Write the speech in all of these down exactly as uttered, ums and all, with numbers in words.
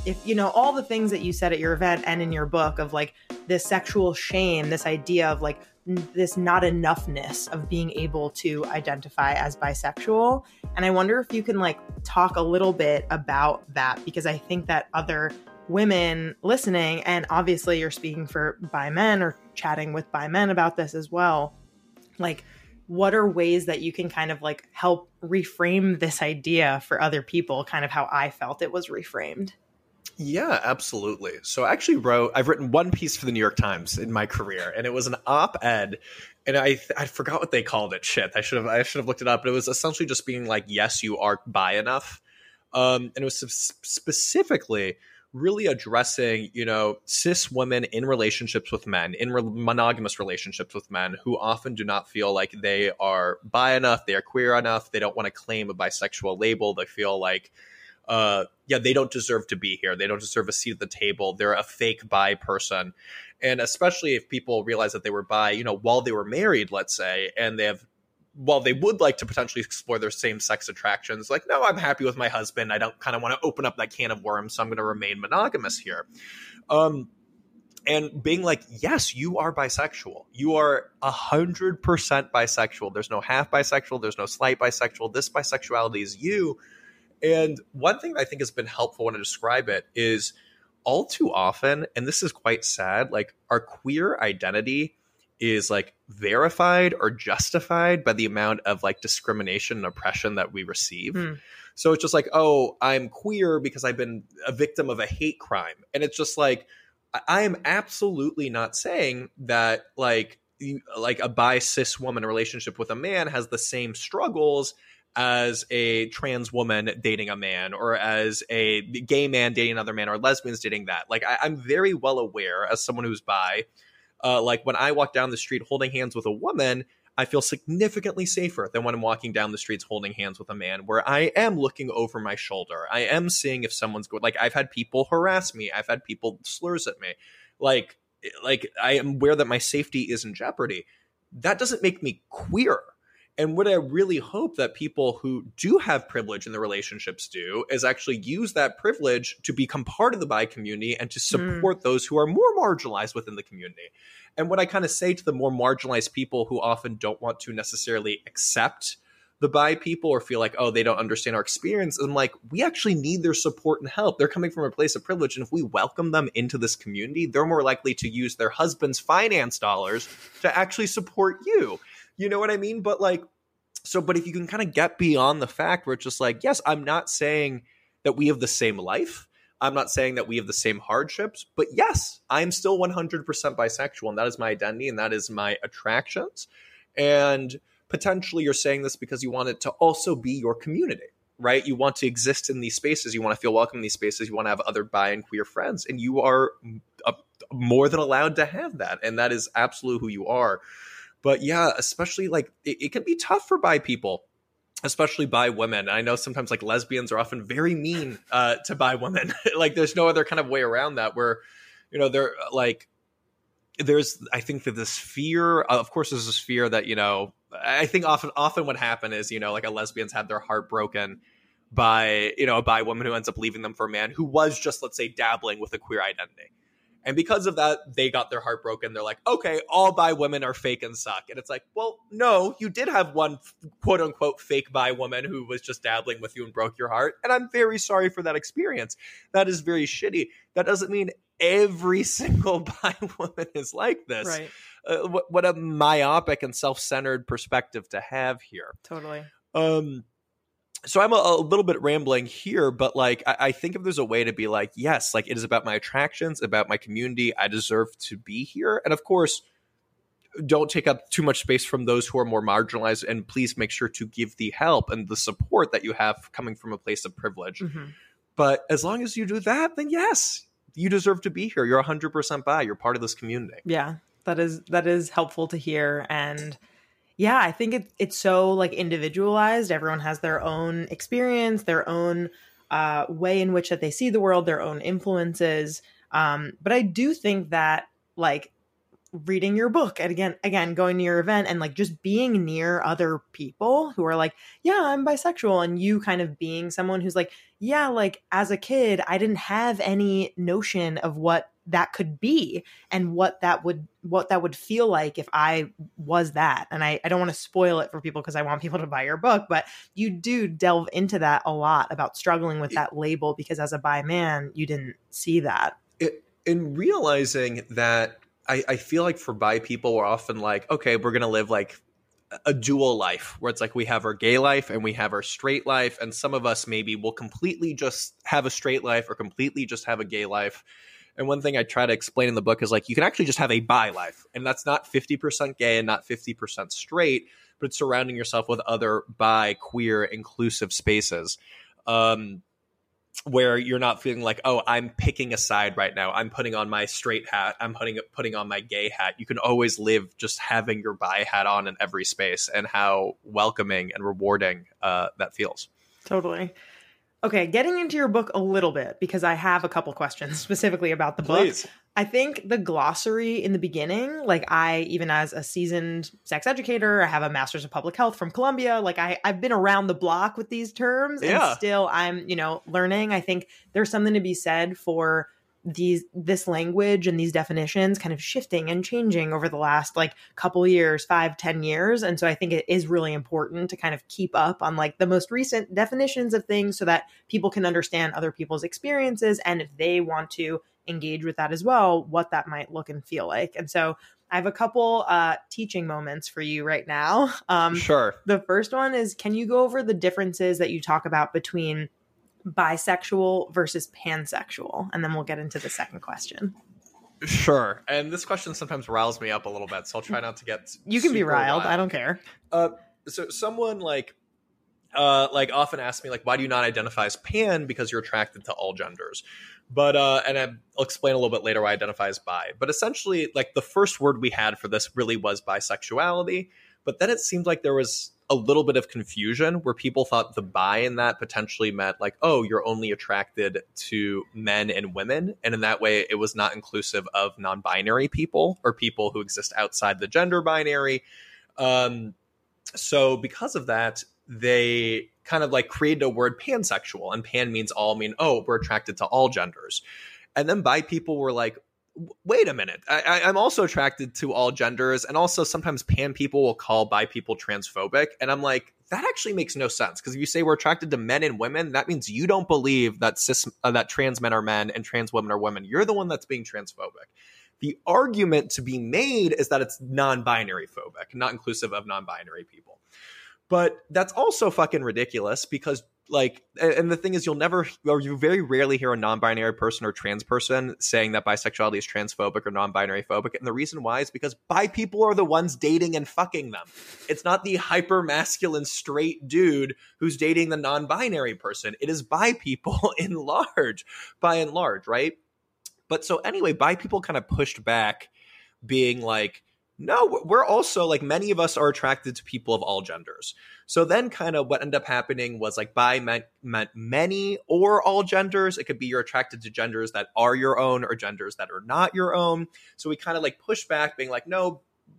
if, you know, all the things that you said at your event and in your book of like this sexual shame, this idea of like n- this not enoughness of being able to identify as bisexual. And I wonder if you can like talk a little bit about that, because I think that other women listening, and obviously you're speaking for bi men or chatting with bi men about this as well, like what are ways that you can kind of like help reframe this idea for other people, kind of how I felt it was reframed? Yeah, absolutely. So I actually wrote, I've written one piece for the New York Times in my career, and it was an op-ed, and I I forgot what they called it. Shit, I should have I should have looked it up, but it was essentially just being like, yes, you are bi enough. Um, and it was specifically really addressing, you know, cis women in relationships with men, in re- monogamous relationships with men, who often do not feel like they are bi enough, they are queer enough, they don't want to claim a bisexual label, they feel like, uh, yeah, they don't deserve to be here, they don't deserve a seat at the table, they're a fake bi person. And especially if people realize that they were bi, you know, while they were married, let's say, and they have, while they would like to potentially explore their same-sex attractions, like, no, I'm happy with my husband. I don't kind of want to open up that can of worms, so I'm going to remain monogamous here. Um, and being like, yes, you are bisexual. You are one hundred percent bisexual. There's no half bisexual. There's no slight bisexual. This bisexuality is you. And one thing I think has been helpful when I describe it is all too often, and this is quite sad, like our queer identity is like verified or justified by the amount of like discrimination and oppression that we receive. Mm. So it's just like, oh, I'm queer because I've been a victim of a hate crime. And it's just like, I am absolutely not saying that like, you, like a bi cis woman relationship with a man has the same struggles as a trans woman dating a man, or as a gay man dating another man, or lesbians dating that. Like I, I'm very well aware as someone who's bi, Uh, like when I walk down the street holding hands with a woman, I feel significantly safer than when I'm walking down the streets holding hands with a man, where I am looking over my shoulder. I am seeing if someone's going, like I've had people harass me. I've had people slurs at me. Like, like I am aware that my safety is in jeopardy. That doesn't make me queer. And what I really hope that people who do have privilege in their relationships do is actually use that privilege to become part of the bi community and to support mm. those who are more marginalized within the community. And what I kind of say to the more marginalized people who often don't want to necessarily accept the bi people or feel like, oh, they don't understand our experience, I'm like, we actually need their support and help. They're coming from a place of privilege. And if we welcome them into this community, they're more likely to use their husband's finance dollars to actually support you. You know what I mean? But like, so, but if you can kind of get beyond the fact where it's just like, yes, I'm not saying that we have the same life. I'm not saying that we have the same hardships, but yes, I'm still one hundred percent bisexual, and that is my identity and that is my attractions. And potentially you're saying this because you want it to also be your community, right? You want to exist in these spaces. You want to feel welcome in these spaces. You want to have other bi and queer friends, and you are a, more than allowed to have that. And that is absolutely who you are. But yeah, especially like it, it can be tough for bi people, especially bi women. I know sometimes like lesbians are often very mean uh, to bi women. Like there's no other kind of way around that, where, you know, they're like, there's, I think that this fear, of course, there's this fear that, you know, I think often, often what happened is, you know, like a lesbian's had their heart broken by, you know, a bi woman who ends up leaving them for a man who was just, let's say, dabbling with a queer identity. And because of that, they got their heart broken. They're like, okay, all bi women are fake and suck. And it's like, well, no, you did have one quote unquote fake bi woman who was just dabbling with you and broke your heart. And I'm very sorry for that experience. That is very shitty. That doesn't mean every single bi woman is like this. Right. Uh, what, what a myopic and self-centered perspective to have here. Totally. Um, So I'm a, a little bit rambling here, but like, I, I think if there's a way to be like, yes, like it is about my attractions, about my community. I deserve to be here. And of course, don't take up too much space from those who are more marginalized. And please make sure to give the help and the support that you have coming from a place of privilege. Mm-hmm. But as long as you do that, then yes, you deserve to be here. You're one hundred percent bi. You're part of this community. Yeah, that is that is helpful to hear. And yeah, I think it, it's so like individualized. Everyone has their own experience, their own uh, way in which that they see the world, their own influences. Um, but I do think that like reading your book and again, again, going to your event and like just being near other people who are like, yeah, I'm bisexual. And you kind of being someone who's like, yeah, like as a kid, I didn't have any notion of what that could be and what that would, what that would feel like if I was that. And I, I don't want to spoil it for people because I want people to buy your book, but you do delve into that a lot about struggling with that label because as a bi man, you didn't see that. It, in realizing that I, I feel like for bi people, we're often like, okay, we're going to live like a dual life where it's like we have our gay life and we have our straight life. And some of us maybe will completely just have a straight life or completely just have a gay life. And one thing I try to explain in the book is like, you can actually just have a bi life. And that's not fifty percent gay and not fifty percent straight, but it's surrounding yourself with other bi, queer, inclusive spaces. Um, where you're not feeling like, oh, I'm picking a side right now. I'm putting on my straight hat. I'm putting putting on my gay hat. You can always live just having your bi hat on in every space and how welcoming and rewarding uh, that feels. Totally. Okay, getting into your book a little bit, because I have a couple questions specifically about the Please. book. I think the glossary in the beginning, like I, even as a seasoned sex educator, I have a master's of public health from Columbia. Like I, I've been around the block with these terms yeah. and still I'm, you know, learning. I think there's something to be said for these, this language and these definitions kind of shifting and changing over the last like couple years, five, ten years. And so I think it is really important to kind of keep up on like the most recent definitions of things so that people can understand other people's experiences. And if they want to engage with that as well, what that might look and feel like. And so I have a couple uh, teaching moments for you right now. Um, sure. The first one is, can you go over the differences that you talk about between bisexual versus pansexual? And then we'll get into the second question. Sure. And this question sometimes riles me up a little bit, so I'll try not to get You can be riled. riled. I don't care. Uh, so someone like uh, like often asks me, like, why do you not identify as pan? Because you're attracted to all genders. But, uh, and I'll explain a little bit later why I identify as bi. But essentially, like, the first word we had for this really was bisexuality. But then it seemed like there was a little bit of confusion where people thought the bi in that potentially meant like, oh, you're only attracted to men and women. And in that way, it was not inclusive of non-binary people or people who exist outside the gender binary. Um, so because of that, they kind of like created a word pansexual, and pan means all, mean, oh, we're attracted to all genders. And then bi people were like, wait a minute, I, I, I'm also attracted to all genders. And also sometimes pan people will call bi people transphobic. And I'm like, that actually makes no sense. Because if you say we're attracted to men and women, that means you don't believe that cis, uh, that trans men are men and trans women are women. You're the one that's being transphobic. The argument to be made is that it's non-binary phobic, not inclusive of non-binary people. But that's also fucking ridiculous because, like, and the thing is, you'll never, or you very rarely hear a non-binary person or trans person saying that bisexuality is transphobic or non-binary phobic. And the reason why is because bi people are the ones dating and fucking them. It's not the hyper masculine straight dude who's dating the non-binary person. It is bi people in large, by and large, right? But so anyway, bi people kind of pushed back, being like, no, we're also, like, many of us are attracted to people of all genders. So then kind of what ended up happening was like bi meant, meant many or all genders. It could be you're attracted to genders that are your own or genders that are not your own. So we kind of like pushed back, being like, no,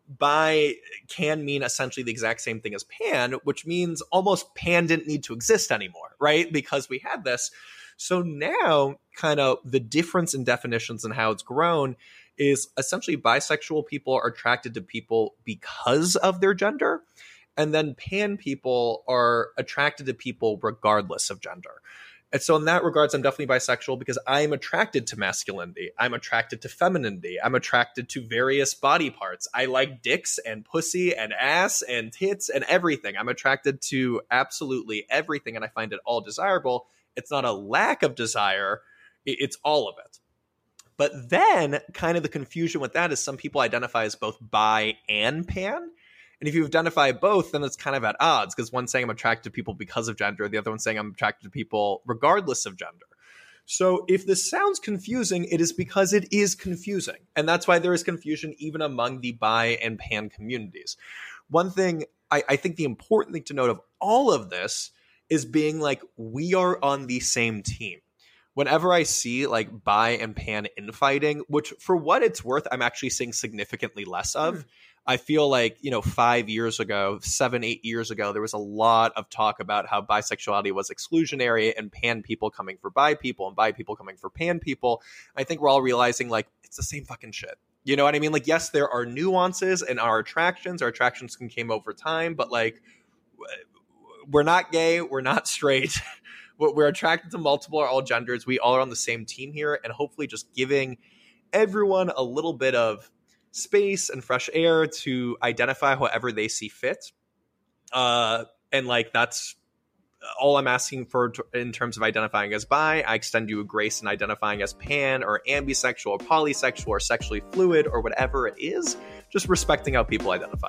bi can mean essentially the exact same thing as pan, which means almost pan didn't need to exist anymore, right? Because we had this. So now kind of the difference in definitions and how it's grown is essentially bisexual people are attracted to people because of their gender. And then pan people are attracted to people regardless of gender. And so in that regards, I'm definitely bisexual because I'm attracted to masculinity. I'm attracted to femininity. I'm attracted to various body parts. I like dicks and pussy and ass and tits and everything. I'm attracted to absolutely everything, and I find it all desirable. It's not a lack of desire. It's all of it. But then kind of the confusion with that is some people identify as both bi and pan. And if you identify both, then it's kind of at odds because one's saying I'm attracted to people because of gender. The other one's saying I'm attracted to people regardless of gender. So if this sounds confusing, it is because it is confusing. And that's why there is confusion even among the bi and pan communities. One thing I, I think the important thing to note of all of this is being like, we are on the same team. whenever I see like bi and pan infighting, which for what it's worth, I'm actually seeing significantly less of. Mm. I feel like, you know, five years ago, seven, eight years ago, there was a lot of talk about how bisexuality was exclusionary and pan people coming for bi people and bi people coming for pan people. I think we're all realizing like it's the same fucking shit. You know what I mean? Like, yes, there are nuances in our attractions. Our attractions can came over time, but like we're not gay. We're not straight. We're attracted to multiple or all genders. We all are on the same team here, and hopefully just giving everyone a little bit of space and fresh air to identify however they see fit. Uh, and like, that's all I'm asking for t- in terms of identifying as bi. I extend you a grace in identifying as pan or ambisexual or polysexual or sexually fluid or whatever it is, just respecting how people identify.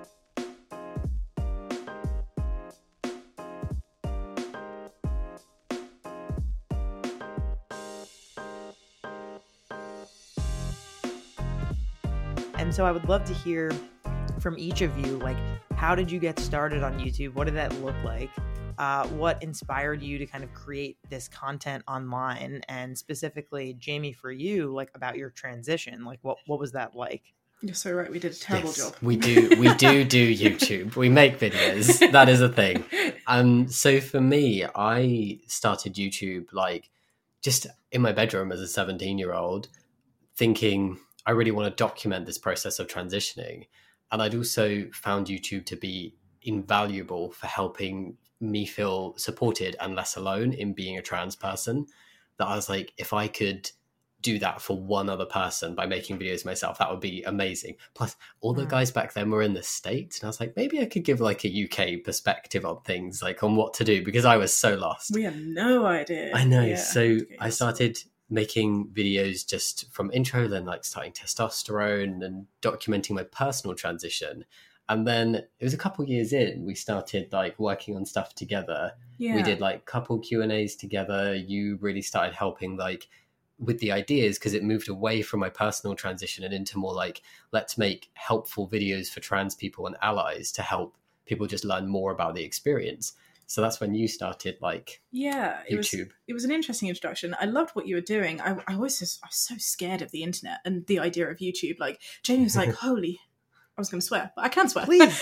And so I would love to hear from each of you, like, how did you get started on YouTube? What did that look like? Uh, what inspired you to kind of create this content online? And specifically, Jamie, for you, like about your transition, like what, what was that like? You're so right. We did a terrible yes, job. We do. We do do YouTube. We make videos. That is a thing. Um, so for me, I started YouTube like just in my bedroom as a seventeen year old, thinking I really want to document this process of transitioning. And I'd also found YouTube to be invaluable for helping me feel supported and less alone in being a trans person. That I was like, if I could do that for one other person by making videos myself, that would be amazing. Plus, all the guys back then were in the States, and I was like, maybe I could give like a U K perspective on things, like on what to do, because I was so lost. We had no idea. I know. Yeah. So okay, I started making videos just from intro, then like starting testosterone and documenting my personal transition. And then it was a couple years in, we started like working on stuff together. Yeah. We did like couple Q and A's together. You really started helping like with the ideas, because it moved away from my personal transition and into more like, let's make helpful videos for trans people and allies to help people just learn more about the experience. So that's when you started, like, yeah, it YouTube. Was, it was an interesting introduction. I loved what you were doing. I, I was just, I was so scared of the internet and the idea of YouTube. Like, Jamie was like, holy, I was going to swear, but I can swear. Please.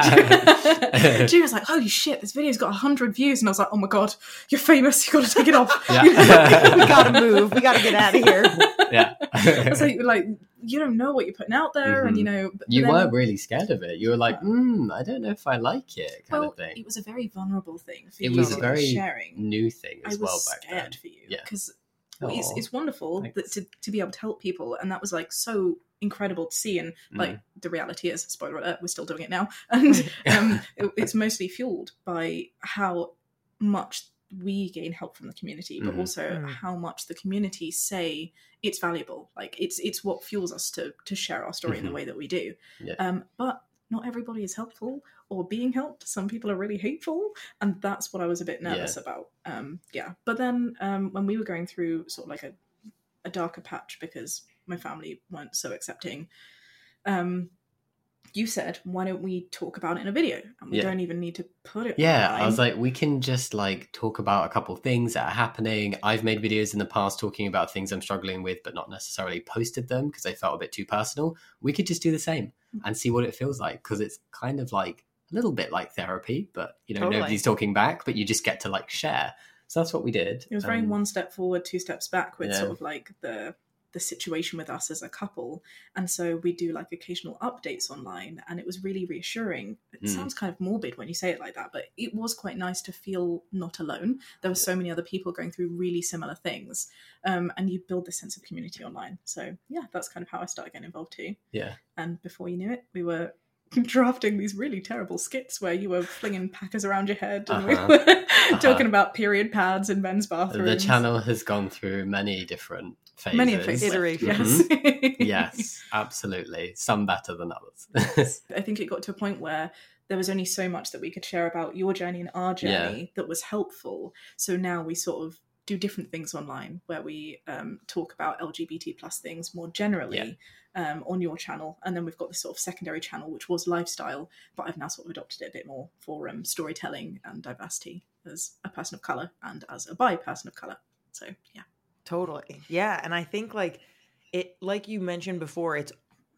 Jamie was like, holy shit, this video's got one hundred views. And I was like, oh my God, you're famous. You got to take it off. Yeah. We got to move. We got to get out of here. Yeah. It's like, like, you don't know what you're putting out there. Mm-hmm. And, you know. But you then, were really scared of it. You were like, hmm, I don't know if I like it, kind well, of thing. It was a very vulnerable thing for it you was to a very sharing. New thing as I was well back scared then. for you. Yeah. Because well, it's, it's wonderful that to, to be able to help people. And that was like so incredible to see. And like mm. the reality is, spoiler alert, we're still doing it now. And um, it, it's mostly fueled by how much we gain help from the community, but mm. also mm. how much the community say it's valuable. Like it's it's what fuels us to to share our story mm-hmm. in the way that we do. Yeah. Um, but not everybody is helpful or being helped. Some people are really hateful, and that's what I was a bit nervous yeah. about. Um, yeah. But then um, when we were going through sort of like a, a darker patch because my family weren't so accepting, um, you said, why don't we talk about it in a video? And we yeah. don't even need to put it Yeah, online. I was like, we can just like talk about a couple of things that are happening. I've made videos in the past talking about things I'm struggling with, but not necessarily posted them because they felt a bit too personal. We could just do the same and see what it feels like, because it's kind of like a little bit like therapy, but you know, totally. Nobody's talking back, but you just get to like share. So that's what we did. It was very um, one step forward, two steps back with yeah. sort of like the the situation with us as a couple. And so we do like occasional updates online, and it was really reassuring. It mm. sounds kind of morbid when you say it like that, but it was quite nice to feel not alone. There were so many other people going through really similar things, um, and you build this sense of community online. So yeah, that's kind of how I started getting involved too. Yeah. And before you knew it, we were drafting these really terrible skits where you were flinging packers around your head and uh-huh. we were uh-huh. talking about period pads in men's bathrooms. The channel has gone through many different phases. Many iterations. Yes. Mm-hmm. Yes, absolutely. Some better than others. I think it got to a point where there was only so much that we could share about your journey and our journey yeah. that was helpful. So now we sort of do different things online where we um, talk about L G B T plus things more generally yeah. um, on your channel. And then we've got this sort of secondary channel, which was lifestyle, but I've now sort of adopted it a bit more for um, storytelling and diversity as a person of colour and as a bi person of colour. So yeah. Totally. Yeah. And I think like it, like you mentioned before, it's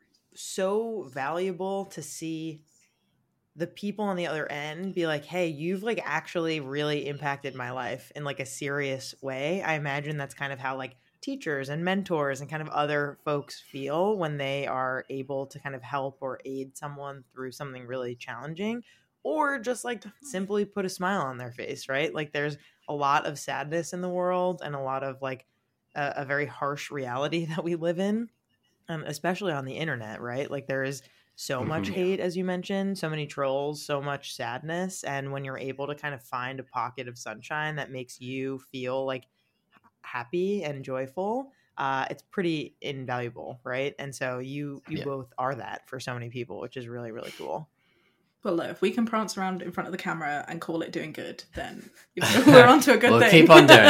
so valuable to see the people on the other end be like, hey, you've like actually really impacted my life in like a serious way. I imagine that's kind of how like teachers and mentors and kind of other folks feel when they are able to kind of help or aid someone through something really challenging, or just like simply put a smile on their face, right? Like there's a lot of sadness in the world and a lot of like a, a very harsh reality that we live in, um, especially on the internet, right? Like there is so much Mhm. hate, as you mentioned, so many trolls, so much sadness. And when you're able to kind of find a pocket of sunshine that makes you feel like happy and joyful, uh, it's pretty invaluable, right? And so you you Yeah. both are that for so many people, which is really, really cool. Well, look, if we can prance around in front of the camera and call it doing good, then you know, we're on to a good we'll thing. keep on doing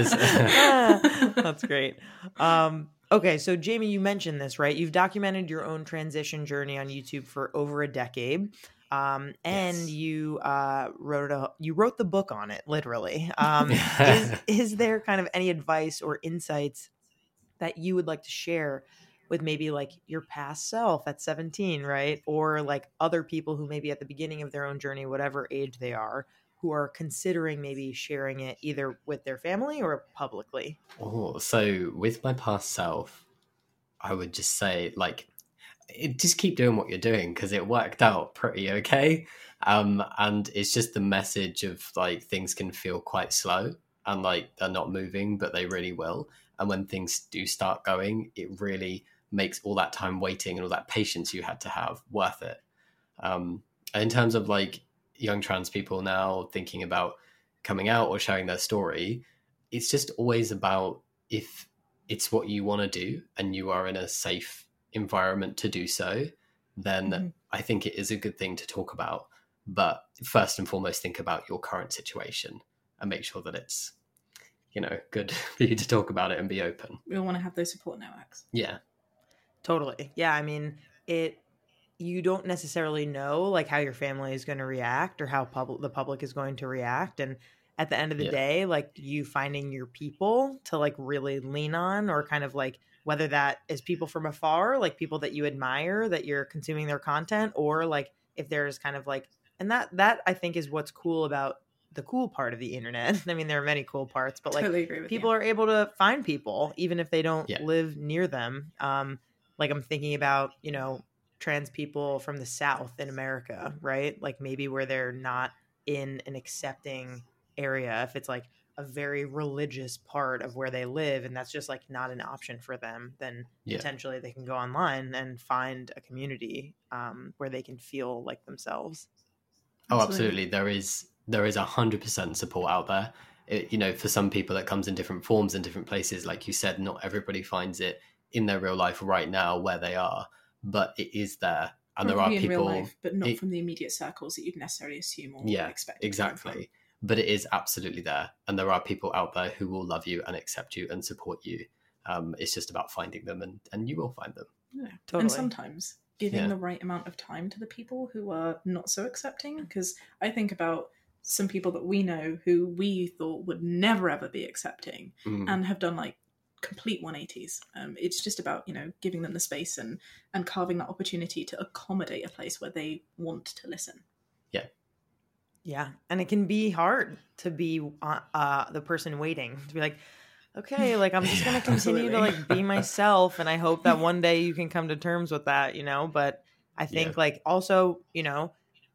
it. That's great. Um, okay, so Jamie, you mentioned this, right? You've documented your own transition journey on YouTube for over a decade, um, and Yes. you uh, wrote a you wrote the book on it, literally. Um, is is there kind of any advice or insights that you would like to share with maybe like your past self at seventeen, right? Or like other people who maybe at the beginning of their own journey, whatever age they are, who are considering maybe sharing it either with their family or publicly? Oh, so with my past self, I would just say like, it, just keep doing what you're doing because it worked out pretty okay. Um, and it's just the message of like things can feel quite slow and like they're not moving, but they really will. And when things do start going, it really makes all that time waiting and all that patience you had to have worth it. Um, in terms of like young trans people now thinking about coming out or sharing their story, it's just always about if it's what you want to do and you are in a safe environment to do so, then mm-hmm. I think it is a good thing to talk about. But first and foremost, think about your current situation and make sure that it's, you know, good for you to talk about it and be open. We all want to have those support networks. Yeah. Totally. Yeah. I mean, it, you don't necessarily know like how your family is going to react or how public the public is going to react. And at the end of the yeah. day, like you finding your people to like really lean on, or kind of like whether that is people from afar, like people that you admire, that you're consuming their content, or like if there's kind of like, and that, that I think is what's cool about the cool part of the internet. I mean, there are many cool parts, but like totally agree with people you. are able to find people even if they don't yeah. live near them. Um, like I'm thinking about, you know, trans people from the South in America, right? Like maybe where they're not in an accepting area, if it's like a very religious part of where they live and that's just like not an option for them, then yeah. potentially they can go online and find a community um, where they can feel like themselves. Oh, absolutely. There is there is a hundred percent support out there. It, you know, for some people it comes in different forms in different places. Like you said, not everybody finds it in their real life right now where they are, but it is there. And Probably there are in people, real life, but not it, from the immediate circles that you'd necessarily assume or yeah, expect. Exactly. But it is absolutely there. And there are people out there who will love you and accept you and support you. Um, it's just about finding them, and, and you will find them. Yeah, totally. And sometimes giving yeah. the right amount of time to the people who are not so accepting. Because I think about some people that we know who we thought would never ever be accepting mm. and have done like complete one eighties. Um, it's just about, you know, giving them the space and, and carving that opportunity to accommodate a place where they want to listen. Yeah. Yeah. And it can be hard to be uh, uh, the person waiting, to be like, okay, like I'm just going to continue to like be myself. And I hope that one day you can come to terms with that, you know, but I think yeah. like also, you know,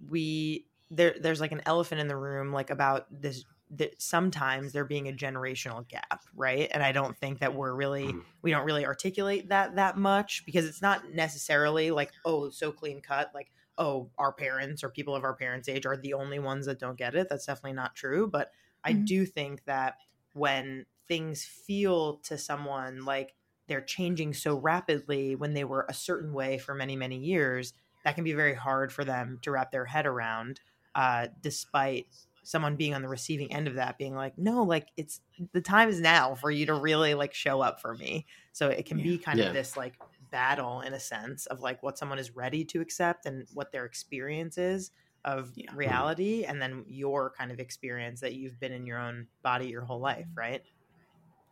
we, there, there's like an elephant in the room, like about this, that sometimes there being a generational gap. Right. And I don't think that we're really, mm. we don't really articulate that that much, because it's not necessarily like, oh, so clean cut, like, oh, our parents or people of our parents' age are the only ones that don't get it. That's definitely not true. But I mm-hmm. do think that when things feel to someone like they're changing so rapidly when they were a certain way for many, many years, that can be very hard for them to wrap their head around, uh, despite someone being on the receiving end of that, being like, no, like it's the time is now for you to really like show up for me. So it can yeah. be kind yeah. of this like battle in a sense of like what someone is ready to accept and what their experience is of yeah. reality, and then your kind of experience that you've been in your own body your whole life, right?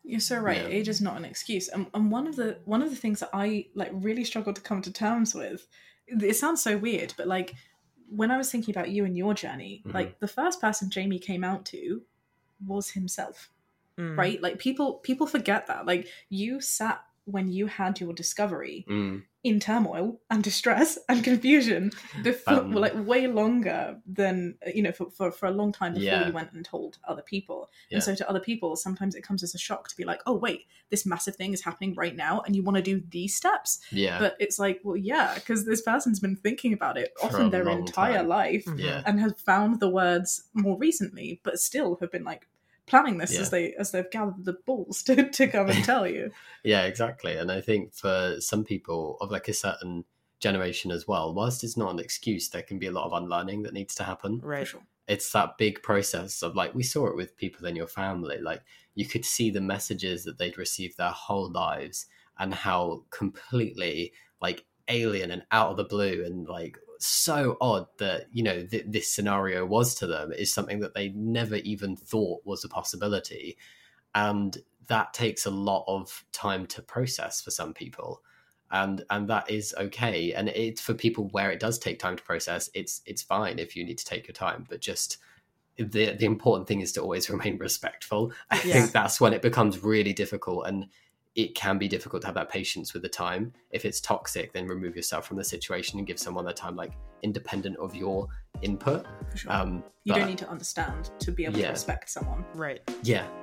You're so right. Yeah. Age is not an excuse. And, and one of the one of the things that I like really struggled to come to terms with, it sounds so weird, but like when I was thinking about you and your journey, mm-hmm. like the first person Jamie came out to was himself. Mm. Right? Like people people forget that. Like you sat when you had your discovery mm. in turmoil and distress and confusion before um, well, like way longer than you know for, for, for a long time before yeah. you went and told other people. Yeah. And so to other people sometimes it comes as a shock to be like, oh wait, this massive thing is happening right now and you want to do these steps. Yeah. But it's like, well yeah, because this person's been thinking about it for often their entire time. life yeah. and has found the words more recently, but still have been like planning this yeah. as they as they've gathered the balls to, to come and tell you. Yeah, exactly. And I think for some people of like a certain generation as well, whilst it's not an excuse, there can be a lot of unlearning that needs to happen. Right. Sure. It's that big process of like, we saw it with people in your family, like you could see the messages that they'd received their whole lives and how completely like alien and out of the blue and like so odd that, you know, th- this scenario was to them is something that they never even thought was a possibility. And that takes a lot of time to process for some people. And and that is okay. And it's for people where it does take time to process, it's it's fine if you need to take your time. But just the the important thing is to always remain respectful. I yeah. think that's when it becomes really difficult, and it can be difficult to have that patience with the time. If it's toxic, then remove yourself from the situation and give someone the time, like independent of your input. For sure. Um, you but, don't need to understand to be able yeah. to respect someone. Right. Yeah,